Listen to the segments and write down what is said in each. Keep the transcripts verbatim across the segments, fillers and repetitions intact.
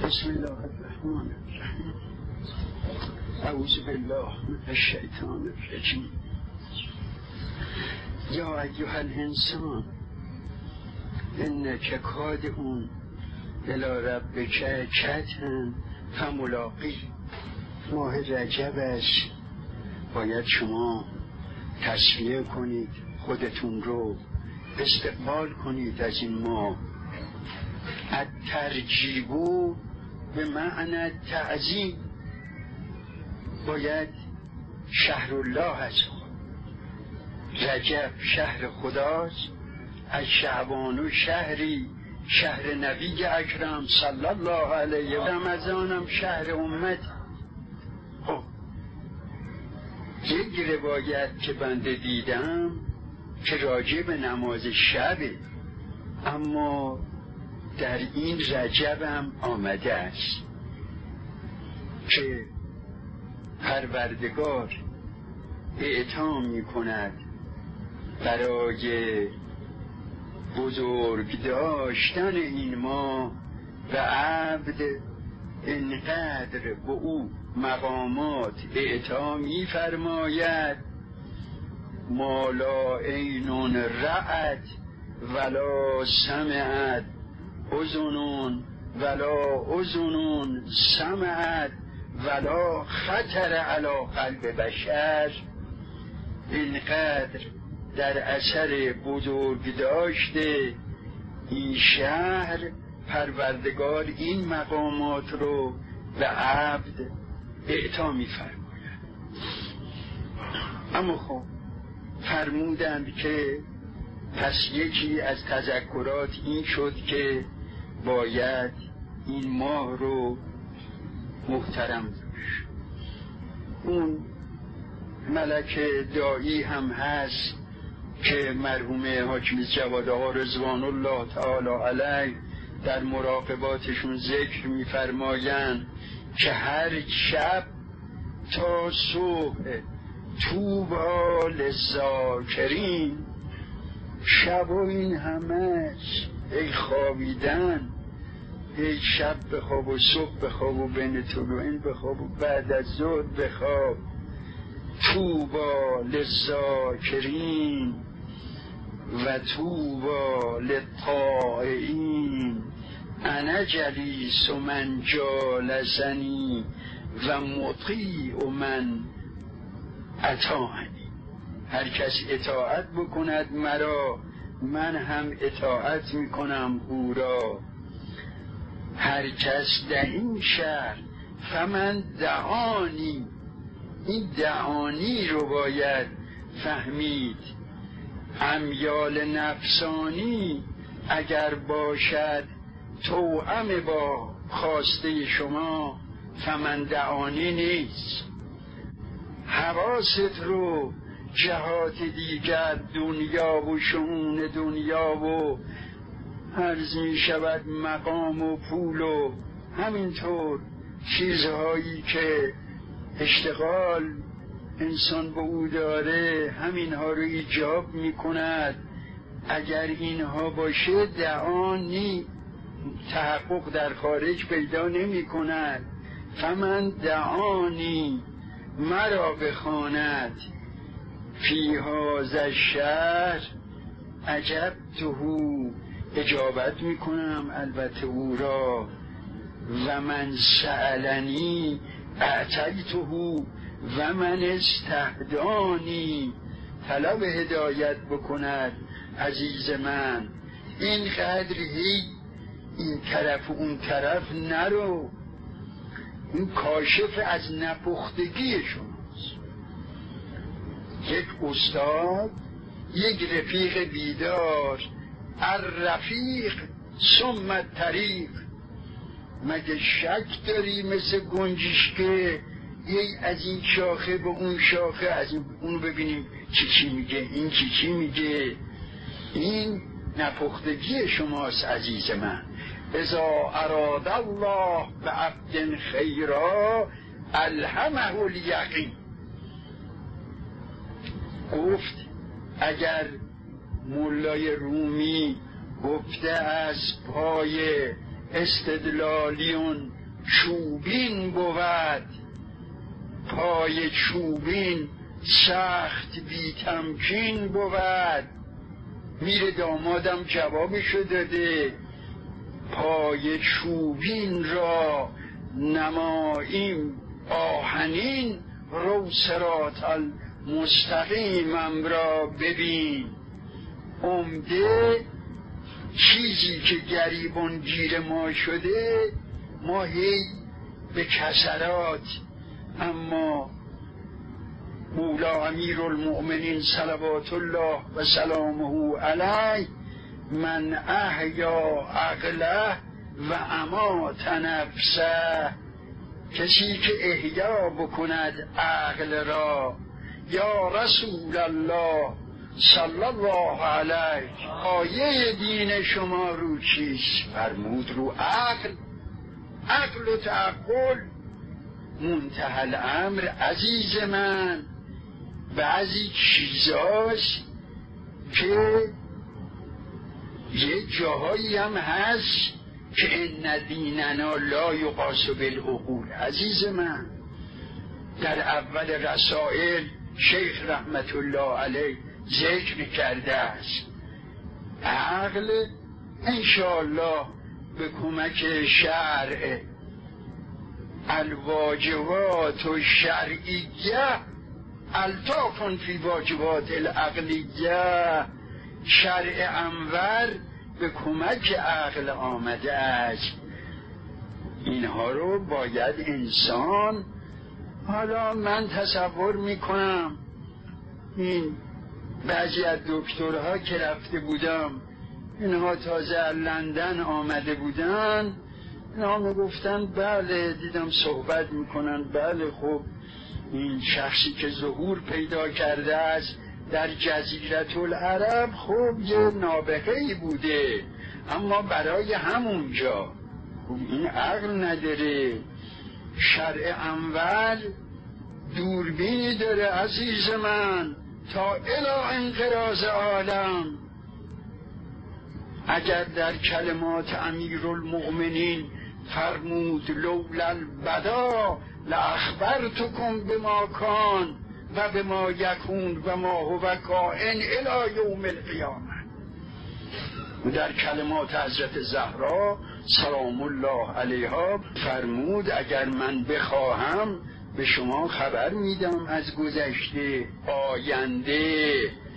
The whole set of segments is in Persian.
بسم الله الرحمن الرحیم. اعوذ بالله من الشیطان الرجیم. یا ایها الانسان انک کادح الی ربک کدحا فملاقیه. ماه رجب است، باید شما تصفیه کنید خودتون رو، استقبال کنید از این ماه. الترجیب به معنی تعظیم، باید شهر الله هست. رجب شهر خداست، از شعبان و شهری شهر نبی اکرم صلی الله علیه و رمضانم شهر امت. خب یک روایت که بنده دیدم که راجع به نماز شبه، اما در این رجبم آمده است که پروردگار اعطا می کند برای بزرگ داشتن این ما و عبد انقدر به او مقامات اعطا می فرماید ما لا عین رأت ولا سمعت اذن ولا اذن سمعت ولا خطر علی قلب بشر. اینقدر در اثر بزرگ داشته این شهر پروردگار این مقامات رو به عبد اعطا می فرماید. اما خب فرمودند که پس یکی از تذکرات این شد که باید این ماه رو محترم داشت. اون ملک داعی هم هست که مرحوم حاکم جواد آقا رضوان الله تعالی علیه در مراقباتشون ذکر می‌فرمایند که هر شب تا صبح طوبی للذاکرین. شب و این همش ای خوابیدن، ای شب بخواب و صبح بخواب و بین طلوعین بخواب و بعد از ظهر بخواب. طوبی للذاکرین و طوبی للطائعین. انا جلیس من جالسنی و مطیع من اطاعنی. هر کس اطاعت بکند مرا، من هم اطاعت میکنم او را. هر کس در این شهر فمن دعانی، این دعانی رو باید فهمید. امیال نفسانی اگر باشد توأم با خواسته شما، فمن دعانی نیست. حواست رو جهات دیگر، دنیا و شؤون دنیا و عرض می شود مقام و پول و همینطور چیزهایی که اشتغال انسان به او داره، همینها رو ایجاب می کند. اگر اینها باشه دعانی تحقق در خارج پیدا نمی کند. فمن دعانی مرا بخواند فی هذا الشهر اجبته، اجابت میکنم البته او را. و من سألنی اعطیته و من استهدانی. طلب هدایت بکند عزیز من، این قدر هی این طرف و اون طرف نرو. این کاشف از نپختگی شماست. یک استاد، یک رفیق بیدار، الرفیق ثم الطریق. مگه شک داری مثل گنجشکه یه از این شاخه به اون شاخه، از این اونو ببینیم چی چی میگه، این چی چی میگه. این نپختگی شماست عزیز من. اذا اراد الله بعبد خیرا الهمه الیقین. گفت اگر مولای رومی گفته از پای استدلالیون چوبین بود، پای چوبین سخت بی تمکین بود. میره دامادم جوابشو داده، پای چوبین را نماییم آهنین، رو صراط المستقیمم را ببین. عمده چیزی که گریبان گیر ما شده، ما هی به کسرات، اما مولا امیر المؤمنین صلوات الله و سلامه علیه، من احیا عقله و امات نفسه، کسی که احیا بکند عقل را. یا رسول الله صلی الله علیه، آیه دین شما رو چیست؟ فرمود رو عقل. عقل و تعقل منتهی الامر عزیز من. بعضی چیزاست که یه جاهایی هم هست که ان دیننا لا یقاس بالعقول. عزیز من، در اول رسائل شیخ رحمت الله علیه ذکر کرده است عقل انشاءالله به کمک شرع الواجبات و شرعیه الطافن فی واجبات العقلیه، شرع انور به کمک عقل آمده است. اینها رو باید انسان، حالا من تصور میکنم این بعضی از دکترها که رفته بودم، اینها تازه لندن آمده بودن، اینها میگفتن بله، دیدم صحبت میکنن، بله خب این شخصی که ظهور پیدا کرده است در جزیره العرب خب یه نابغه‌ای بوده، اما برای همونجا خب این عقل نداره. شرع انور دوربینی داره عزیز من تا الی انقراض عالم. اگر در کلمات امیرالمؤمنین فرمود لولا البدا لاخبرتکم بما کان و بما یکون و ما هو کائن الی یوم القیامه، در کلمات حضرت زهرا سلام الله علیها فرمود اگر من بخواهم به شما خبر میدم از گذشته، آینده،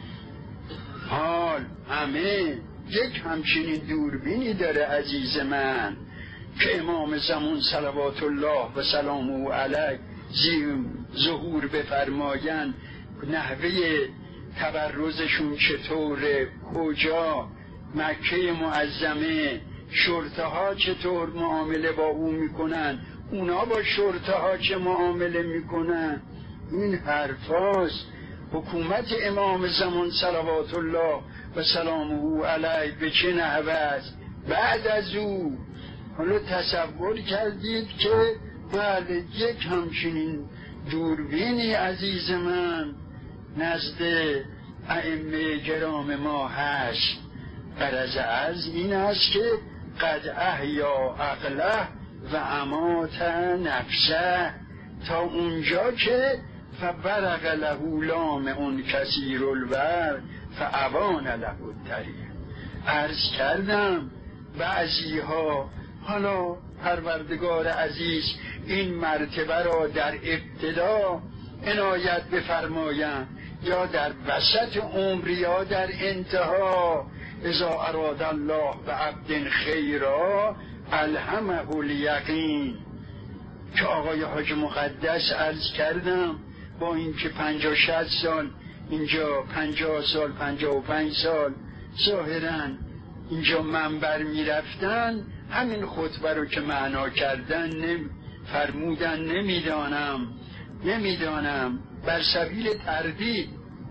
حال، همه. یک همچنین دوربینی داره عزیز من که امام زمان صلوات الله و سلامه علیه ظهور بفرمایند، نحوه تبرزشون چطوره، کجا، مکه معظمه، شرطه ها چطور معامله با او میکنن، اونا با شرطه ها چه معامله میکنن. این حرفاست. حکومت امام زمان صلوات الله و سلامه علیه به چه نحوه است بعد از او. حالا تصور کردید که بله یک همچنین دوربینی عزیز من نزد ائمه کرام ما هست. غرض از این است که قد احیا عقله و امات نفسه، تا اونجا که فبرق له لام اون کثیر البر فابان له الطریق. عرض کردم بعضی ها، حالا پروردگار عزیز این مرتبه را در ابتدا عنایت بفرمایند یا در وسط عمر یا در انتها. اذا اراد الله بعبد خیرا الهمه الیقین، که آقای حاج مقدس عرض کردم با این که پنجاه شصت سال اینجا، پنجاه سال، پنجاه و پنج سال ظاهراً اینجا منبر می رفتن، همین خطبه رو که معنا کردن نمی فرمودن نمیدانم نمیدانم بر سبیل تردید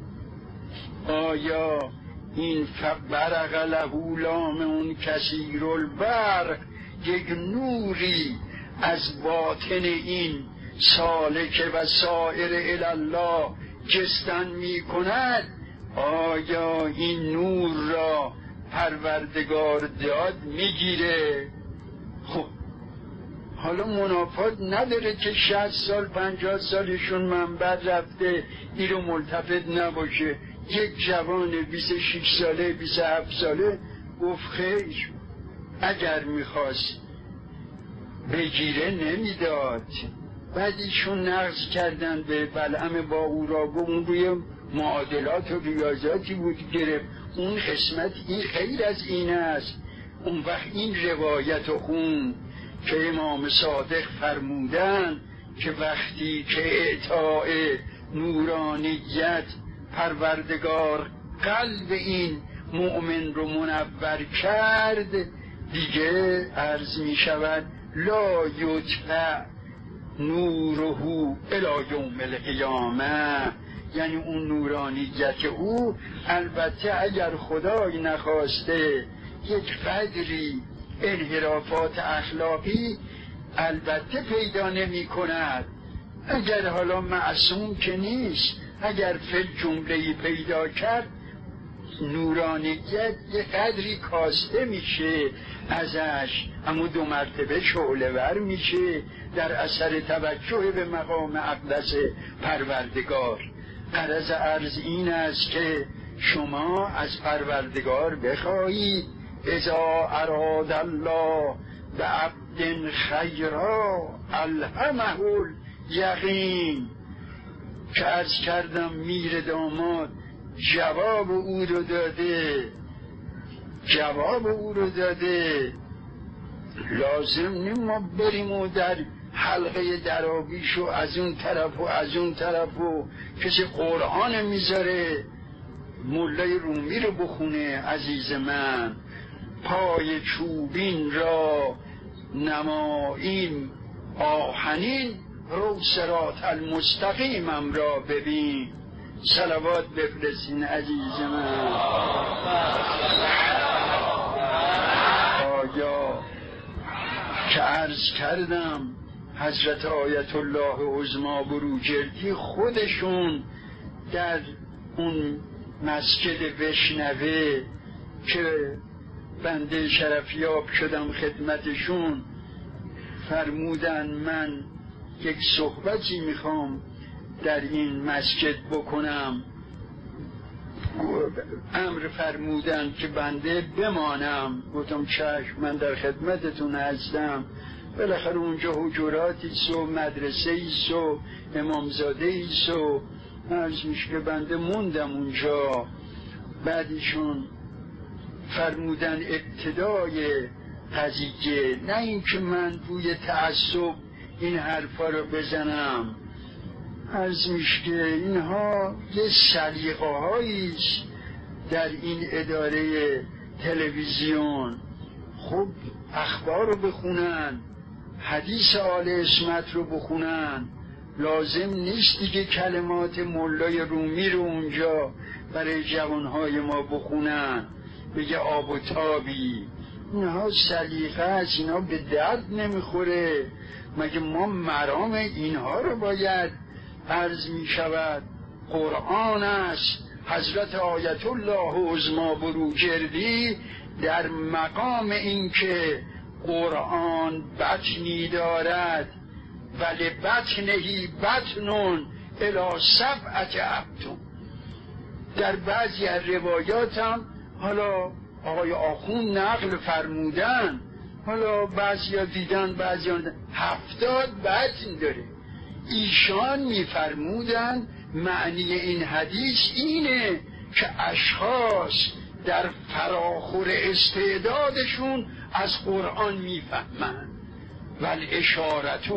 آیا این فبرق له لام اون کثیر البرق یک نوری از باطن این سالک و سائر الله جستن می کند، آیا این نور را پروردگار داد میگیره؟ خب حالا منافات نداره که شصت سال پنجاه سالشون منبر رفته این رو ملتفت نباشه. یک جوان بیست و شش ساله بیست و هفت ساله گفت خیر، اگر میخواست بگیره نمیداد. بعد ایشون نقض کردن به بلعم باقوراگو، اون روی معادلات و ریاضاتی بود گرفت، اون قسمت این خیر از این است. اون وقت این روایت و خون که امام صادق فرمودن که وقتی که اعطاء نورانیت پروردگار قلب این مؤمن رو منور کرد، دیگه عرض می شود لا یطفأ نوره الی یوم القیامه. یعنی اون نورانیت او البته اگر خدای نخواسته یک قدری انحرافات اخلاقی البته پیدا نمی کند، اگر حالا معصوم که نیست، اگر فی جمله‌ای پیدا کرد نورانیت یه قدری کاسته میشه ازش، اما دو مرتبه شعله ور میشه در اثر توجه به مقام اقدس پروردگار. غرض عرض این است که شما از پروردگار بخواهید اذا اراد الله بعبد خیرا الهمه الیقین، که عرض کردم میر داماد جواب او رو داده جواب او رو داده لازم نیم ما بریم و در حلقه درابیش و از اون طرف و از اون طرف و کسی قرآن میذاره مولای رومی رو بخونه. عزیز من، پای چوبین را نماییم آهنین، رو صراط المستقیمم را ببین. صلوات بفرستین عزیز من. آیا که عرض کردم حضرت آیت الله عظما بروجردی خودشون در اون مسجد وشنوه که بنده شرفیاب شدم خدمتشون فرمودن من یک صحبتی میخوام در این مسجد بکنم. امر فرمودن که بنده بمانم. گفتم چشم، من در خدمتتون هستم. بالاخره اونجا حجراتی سو مدرسه ای سو امامزاده ای سو عرض میشه که بنده موندم اونجا. بعدشون فرمودن ابتدای قضیه، نه این که من بوی تعصب این حرفا رو بزنم، عرض میشه که اینها یه سلیقه هاییست در این اداره تلویزیون. خب اخبار رو بخونن، حدیث آل عصمت رو بخونن، لازم نیست دیگه کلمات مولای رومی رو اونجا برای جوانهای ما بخونن بگه آب و تابی. اینها سلیقه است، اینها به درد نمیخوره. مگه ما مرام اینها رو باید عرض می شود؟ قرآن است. حضرت آیت الله عظما بروجردی در مقام اینکه قرآن بطنی دارد ولی بطنهی بطنون الی سبعت ابطن، در بعضی از روایات هم حالا آقای آخوند نقل فرمودن، حالا بعضی ها دیدن بعضی ها دیدن هفتاد بطن داره. ایشان میفرمودن معنی این حدیث اینه که اشخاص در فراخور استعدادشون از قرآن میفهمن. ول اشارت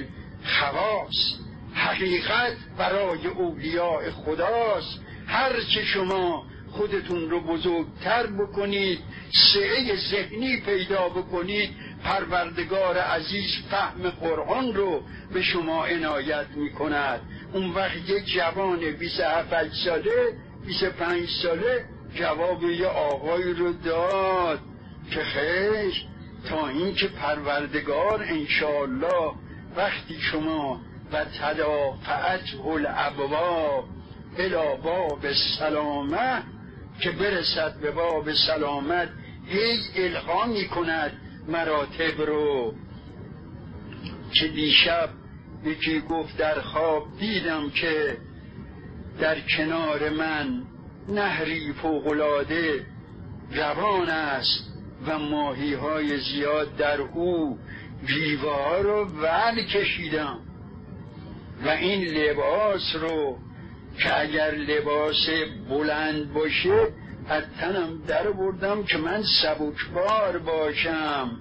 للخواص، حقیقت برای اولیاء خداست. هرچه شما خودتون رو بزرگتر بکنید، سعه ذهنی پیدا بکنید، پروردگار عزیز فهم قرآن رو به شما عنایت میکند. اون وقت یک جوان بیست و هفت ساله بیست و پنج ساله جواب یه آقای رو داد که خیر، تا این که پروردگار انشاءالله وقتی شما و تدافعت الابواب الی باب سلامه، که برسد به باب سلامت هی القا می کند مراتب رو که دیشب یکی گفت در خواب دیدم که در کنار من نهری فوق‌العاده روان است و ماهی های زیاد در او بیوه ها رو ول کشیدم و این لباس رو که اگر لباس بلند باشه از تنم در بردم که من سبکبار باشم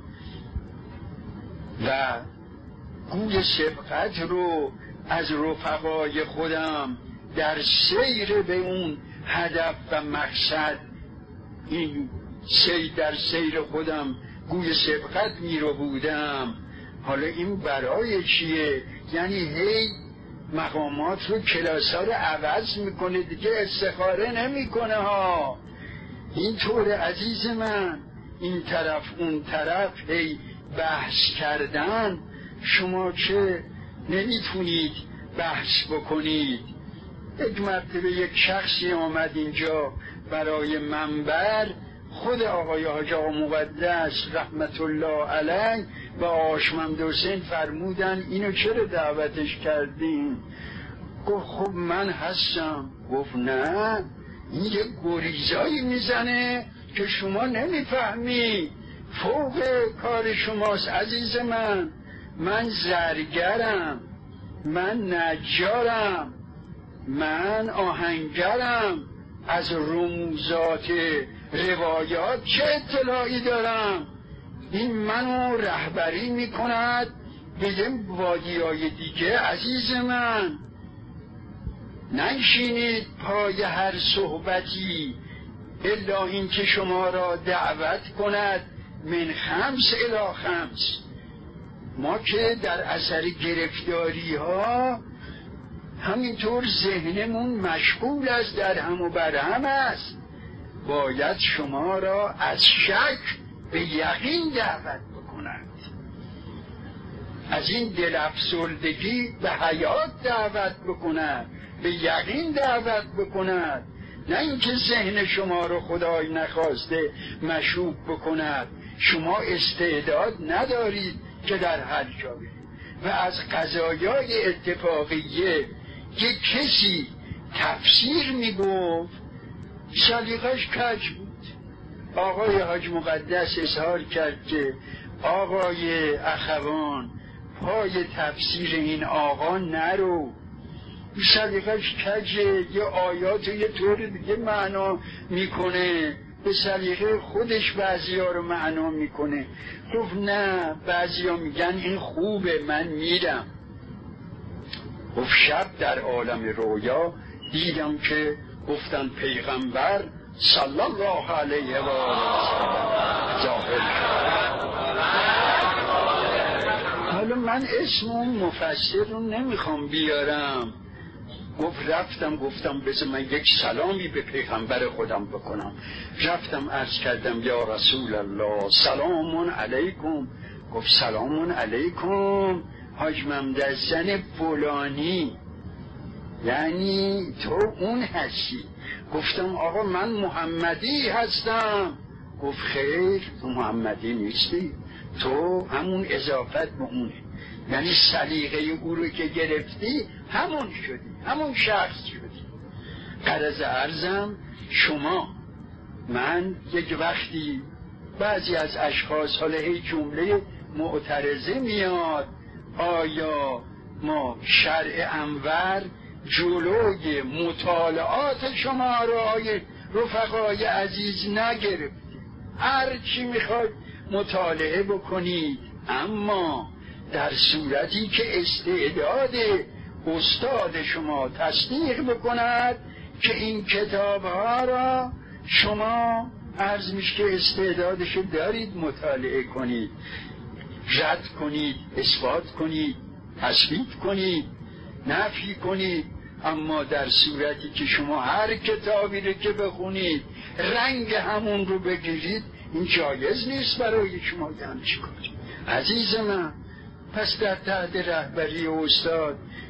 و گوی سبقت رو از رفقای خودم در سیر به اون هدف و مقصد، این سیر در سیر خودم گوی سبقت می رو بودم. حالا این برای چیه؟ یعنی هی مقامات رو کلاسا رو عوض میکنه دیگه، استخاره نمیکنه ها. اینطور عزیز من، این طرف اون طرف هی بحث کردن، شما که نمیتونید بحث بکنید. یک مرتبه یک شخصی آمد اینجا برای منبر، خود آقای حاج آقا مقدس رحمت الله علیه و آقا محمد حسین فرمودن اینو چرا دعوتش کردین؟ گفت خب من هستم. گفت نه، این یه گریزایی میزنه که شما نمیفهمی، فوق کار شماست عزیز من. من زرگرم، من نجارم، من آهنگرم، از رموزات روایات چه اطلاعی دارم؟ این منو رهبری میکند به یه وادیای دیگه. عزیز من، ننشینید پای هر صحبتی الا این که شما را دعوت کند من خمس الی خمس. ما که در اثر گرفتاری ها همینطور ذهنمون مشغول است، در هم و بر هم است. باید شما را از شک به یقین دعوت بکند، از این دل افسردگی به حیات دعوت بکند، به یقین دعوت بکند، نه اینکه ذهن شما رو خدای نخواسته مشوب بکند. شما استعداد ندارید که در هر جا برید. و از قضایای اتفاقیه که کسی تفسیر میگفت سلیقش کج بود. آقای حاج مقدس اظهار کرد که آقای اخوان پای تفسیر این آقا نرو، سلیقش کجه، یه آیات یه طور دیگه معنا میکنه، به سلیقه خودش بعضی ها رو معنا میکنه. گفت نه، بعضی ها میگن این خوبه، من میرم. گفت شب در عالم رویا دیدم که گفتن پیغمبر صلی الله علیه و آله ظاهر شد. حالا من اسم اون مفسر رو نمیخوام بیارم. گفت رفتم گفتم بذار من یک سلامی به پیغمبر خودم بکنم. رفتم عرض کردم یا رسول الله سلام علیکم. گفت سلام علیکم حاج محمد زن فلانی، یعنی تو اون هستی؟ گفتم آقا من محمدی هستم. گفت خیر، تو محمدی نیستی، تو همون اضافت به اونه، یعنی سلیقه او رو که گرفتی همون شدی، همون شخص شدی. غرض عرضم شما، من یک وقتی بعضی از اشخاص، حالا هی جمله معترضه میاد، آیا ما شرع انور جلوی مطالعات شما رای رفقای عزیز نگرفتیم؟ هر چی میخواید مطالعه بکنید، اما در صورتی که استعداد استاد شما تصدیق بکند که این کتاب ها را شما عرض میشه که استعدادش دارید، مطالعه کنید، رد کنید، اثبات کنید، تثبیت کنید، نفی کنید. اما در صورتی که شما هر کتابی رو که بخونید رنگ همون رو بگیرید، این جایز نیست برای شما. یعنی چی کنید عزیز من؟ پس در تحت رهبری استاد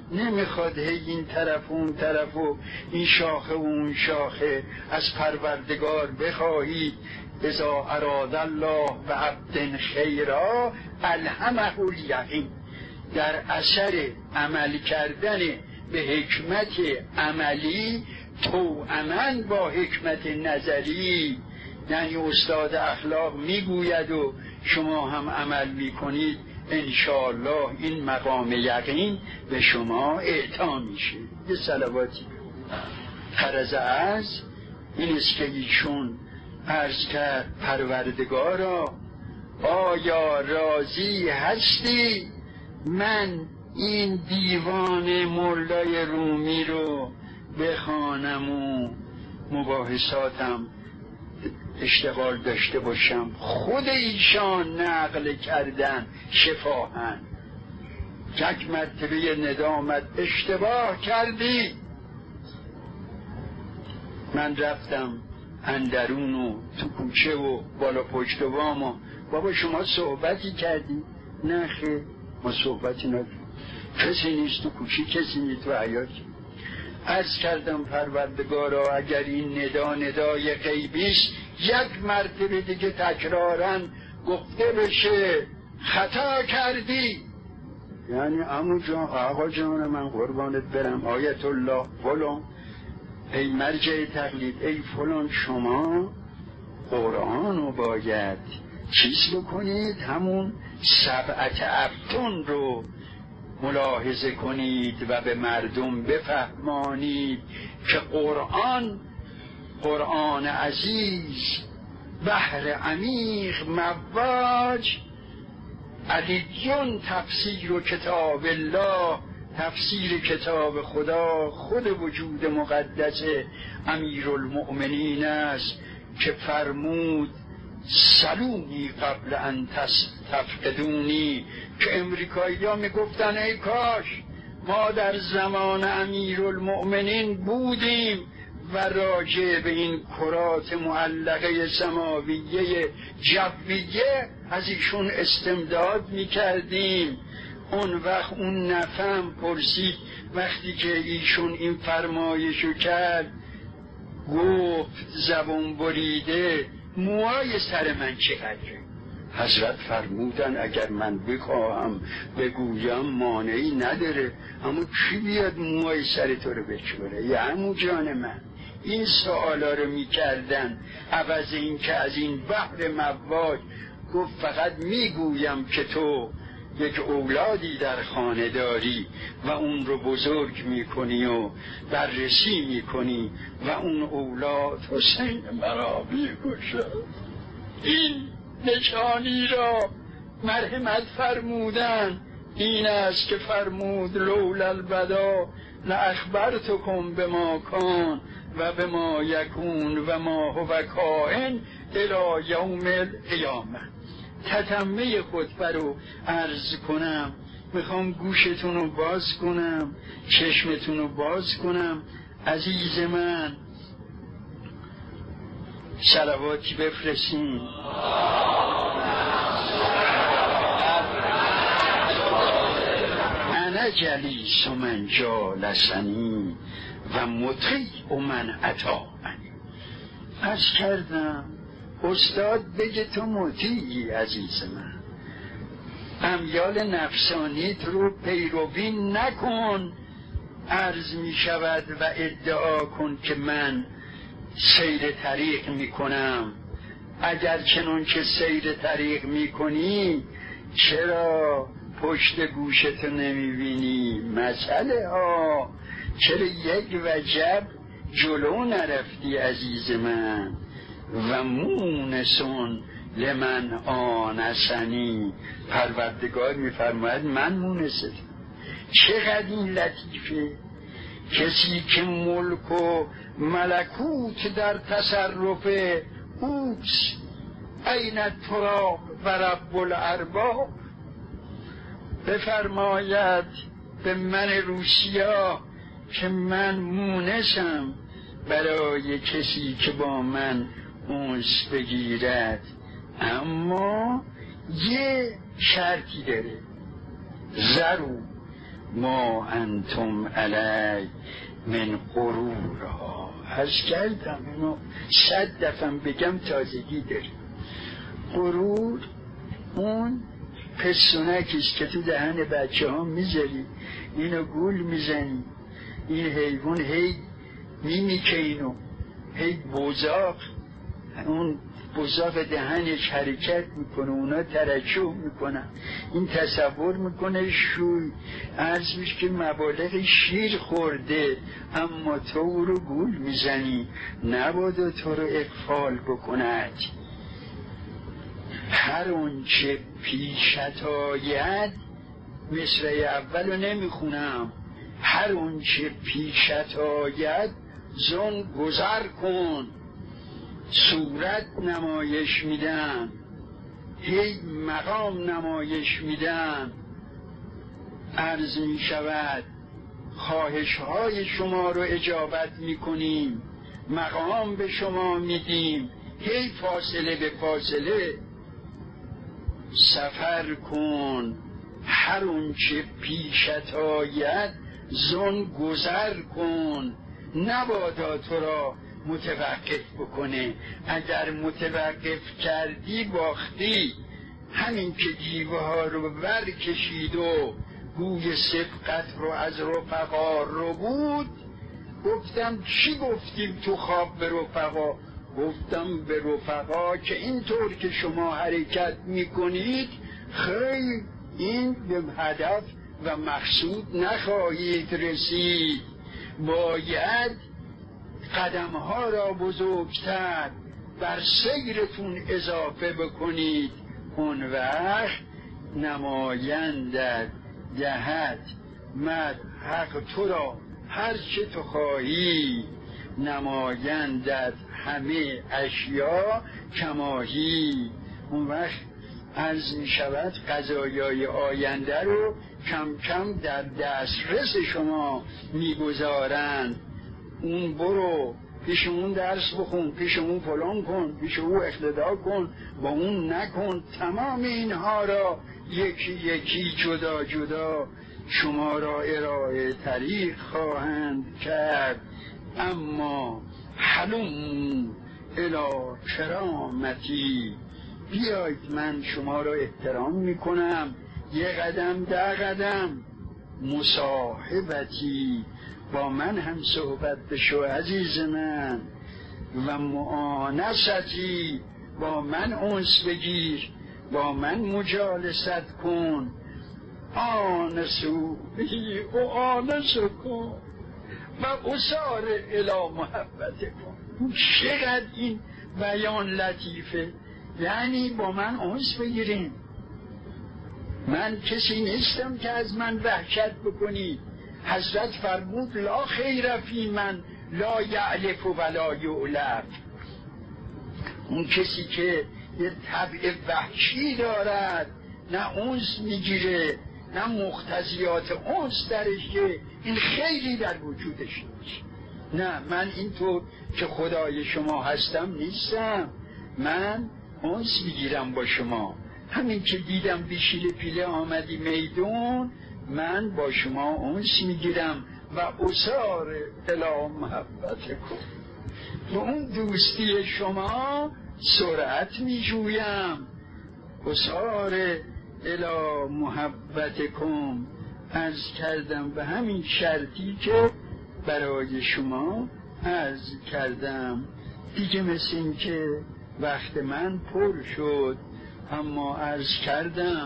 نمیخواد هی این طرف و اون طرف و این شاخه و اون شاخه. از پروردگار بخواهید اذا اراد الله و عبد خیرا الهمه الیقین. در اثر عمل کردن به حکمت عملی توأماً با حکمت نظری، یعنی استاد اخلاق میگوید و شما هم عمل میکنید، انشاءالله این مقام یقین به شما اعطا میشه. یه صلواتی غرض از این است که ایشون عرض کرد پروردگارا آیا راضی هستی من این دیوان مولای رومی رو بخوانم و مباحثاتم اشتغال داشته باشم؟ خود ایشان نقل کردن شفاهن. یک مرتبه ندامت اشتباه کردی. من رفتم اندرون و تو کوچه و بالا پشت و بام و بابا شما صحبتی کردی؟ نه خیر ما صحبتی نداریم، کسی نیست تو کوچی، کسی نیست تو حیاتی. عرض کردم پروردگارا اگر این ندا ندای غیبیست یک مرتبه دیگه تکرارن گفته بشه خطا کردی. یعنی عمو جان آقا جان من قربانت برم آیت الله فلان، ای مرجع تقلید، ای فلان شما قرآن رو باید چیز بکنید، همون سبعت ابطن رو ملاحظه کنید و به مردم بفهمانید که قرآن قرآن عزیز بحر عمیق مواج علیون تفسیر و کتاب الله، تفسیر کتاب خدا خود وجود مقدس امیرالمؤمنین است که فرمود سلونی قبل ان تفقدونی، که امریکایی ها می گفتن ای کاش ما در زمان امیرالمؤمنین بودیم و راجع به این کرات معلقه سماویه جویه از ایشون استمداد می کردیم. اون وقت اون نفهم پرسید وقتی که ایشون این فرمایشو کرد گفت زبون بریده موهای سر من چقدره؟ حضرت فرمودن اگر من بخواهم بگویم مانعی نداره، اما کی بیاد موهای سر تو رو بچوره؟ یا عمو جان من این سوالا رو میکردن عوض این که از این بحر مواج گفت فقط میگویم که تو یک اولادی در خانه داری و اون رو بزرگ میکنی و بررسی میکنی و اون اولاد حسین مرا میکشد. این نشانی را مرحمت فرمودن این است که فرمود لولا البدا لاخبرتکم بما کان و بما یکون و ما هو کائن الی یوم القیامه. تتمه خطبه رو عرض کنم، میخوام گوشتون رو باز کنم، چشمتون رو باز کنم. عزیز من صلواتی بفرستین. انا جلیس من جالسنی و مطیع من اطاعنی. عرض کردم استاد بگه تو مطیعی عزیز من، امیال نفسانیت رو پیروی نکن. عرض می شود و ادعا کن که من سیر طریق می کنم. اگر چنون که سیر طریق می کنی چرا پشت گوشتو نمی بینی؟ مسئله ها چرا یک وجب جلو نرفتی عزیز من؟ و مونسون لمن آنسنی، پروردگار میفرماید من مونستم. چقدر این لطیفه، کسی که ملک و ملکوت در تصرف اوست. این التراب و رب الارباب، بفرماید به من روسیا که من مونسم برای کسی که با من اونس بگیرد، اما یه شرطی داره. زرو ما انتم علی من غرورها. عرض کردم اینو صد دفعه بگم تازگی داریم. غرور اون پستونکیست که تو دهن بچه ها میذاری، اینو گول میزنی، این حیوان هی میمیکه اینو، هی بوزاق، اون بوزاق دهنش حرکت میکنه، اونا ترشح میکنن، این تصور میکنه شوی. عرض میشه که مبالغ شیر خورده اما تو او رو گول میزنی، نبادا تو رو اغفال بکند. هر اون چه پیشت آید، مصرع اول رو نمیخونم، هر اون چه پیشت آید زن گذر کن. صورت نمایش میدن، هی مقام نمایش میدن. عرض میشود خواهش های شما رو اجابت میکنیم، مقام به شما میدیم، هی فاصله به فاصله سفر کن. هر اون چه پیشت آید زن گذر کن. نبادا تو را متوقف بکنه، اگر متوقف کردی باختی. همین که دیوه ها رو برکشید و گوی سبقت رو از رفقا رو بود. گفتم چی گفتیم تو خواب به رفقا؟ گفتم به رفقا که اینطور که شما حرکت میکنید خیلی این به هدف و مقصود نخواهید رسید، باید قدم ها را بزرگتر بر سیرتون اضافه بکنید. اون وقت نمایندت دهد مد حق تو را هر چه تو خواهی، نمایندت همه اشیا کماهی. اون وقت عرض می شود قضایای آینده رو کم کم در دسترس شما می گذارند. اون برو پیش اون درس بخون، پیش اون فلان کن، پیش اون اقتدا کن، با اون نکن. تمام اینها را یکی یکی جدا جدا شما را ارائه طریق خواهند کرد. اما حلم الی کرامتی، بیایید من شما را احترام میکنم، یه قدم ده قدم مصاحبتی، با من هم صحبت بشو عزیز من، و معانستی، با من انس بگیر، با من مجالست کن. آنسو و آنسو کن و اسار الی محبت کن. چقدر این بیان لطیفه، یعنی با من انس بگیرین. من کسی نیستم که از من وحشت بکنی. حضرت فرمود لا خیر فی من لا یعلف ولا یعلف. اون کسی که یه طبع وحشی دارد، نه انس میگیره نه مقتضیات انس درشه، این خیلی در وجودش نیست. نه، من اینطور که خدای شما هستم نیستم، من انس میگیرم با شما. همین که دیدم بیشیل پیله آمدی میدون، من با شما انس میگیرم و اسار الی محبت کن. و اون دوستی شما سرعت میجویم. اسار الی محبت کن. عرض کردم به همین شرطی که برای شما عرض کردم. دیگه مثل این که وقت من پر شد، اما عرض کردم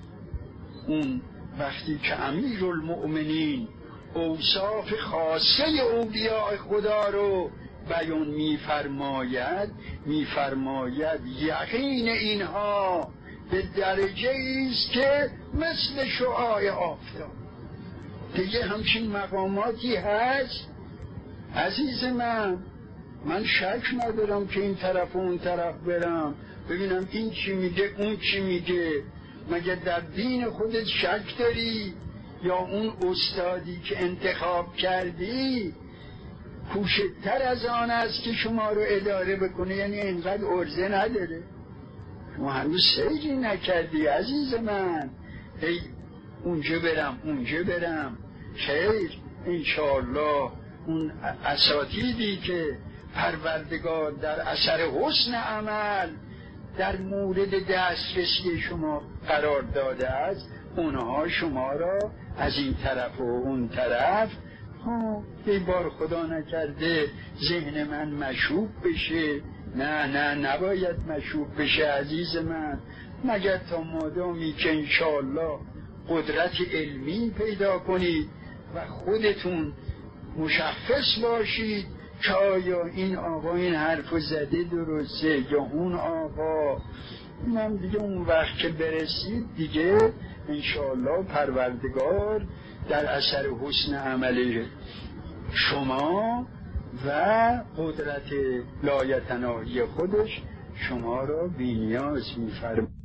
اون وقتی که امیرالمؤمنین اوصاف خاصه اولیاء خدا رو بیان میفرماید، میفرماید یقین اینها به درجه ایست که مثل شعاع آفتاب. دیگه همچین مقاماتی هست عزیز من. من شک ندارم که این طرف و اون طرف برم ببینم این چی میگه اون چی میگه. مگه در دین خودت شک داری؟ یا اون استادی که انتخاب کردی کوششتر از آن است که شما رو اداره بکنه؟ یعنی اینقدر عرضه نداره. شما هنوز سیری نکردی عزیز من. ای اونجا برم اونجا برم. خیر انشاءالله اون اساتیدی که پروردگار در اثر حسن عمل در مورد دسترسی شما قرار داده است، اونها شما را از این طرف و اون طرف، ها این بار خدا نکرده ذهن من مشوب بشه. نه نه نباید مشوب بشه عزیز من، مگر تا مادامی که انشاءالله قدرت علمی پیدا کنید و خودتون مشخص باشید که آیا این آقا این حرف زده درسته یا اون آقا. من دیگه اون وقت که برسید دیگه انشاءالله پروردگار در اثر حسن عمل شما و قدرت لایتناهی خودش شما را بی‌نیاز می‌فرماید.